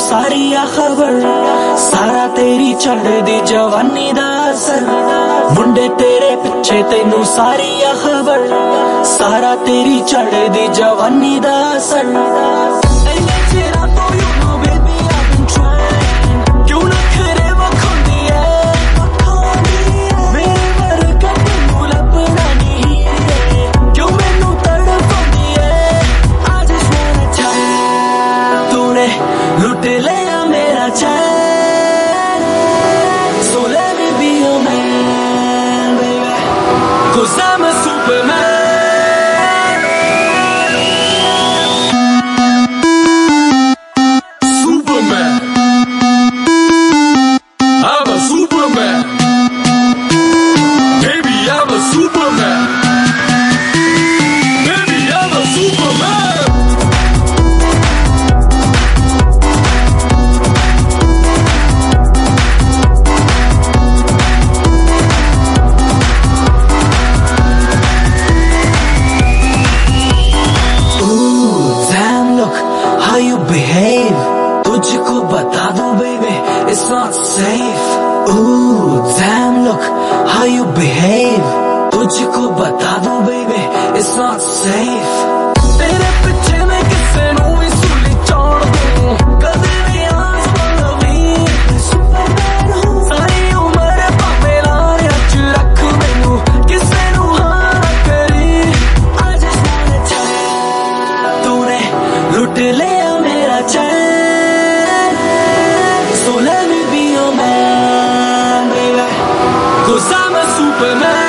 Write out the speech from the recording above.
सारी आ खबर, सारा तेरी चढ़दी जवानी दा असर। मुंडे तेरे पिछे तेनू सारी आ खबर, सारा तेरी चढ़दी जवानी दा असर। लुट लिया मेरा चैन, so let me be your man, baby, 'cause I'm a superman. Superman, I'm a superman, baby, I'm a superman, baby, I'm a superman. How you behave, तुझको बता दूं baby, it's not safe. Ooh, damn, look how you behave, तुझको बता दूं baby, it's not safe. तेरे पीछे मैं किसे नूं भी सुली छोड़ दूं, कदे भी आस पलवी सुपरमैन हूँ। सारी उम्र भावें लारियां च रख मैनू, किसे नूं हां ना करी, I just wanna tell you, तूने लुट लिया मेरा चैन, so let me be your man, baby, 'cause I'm a superman.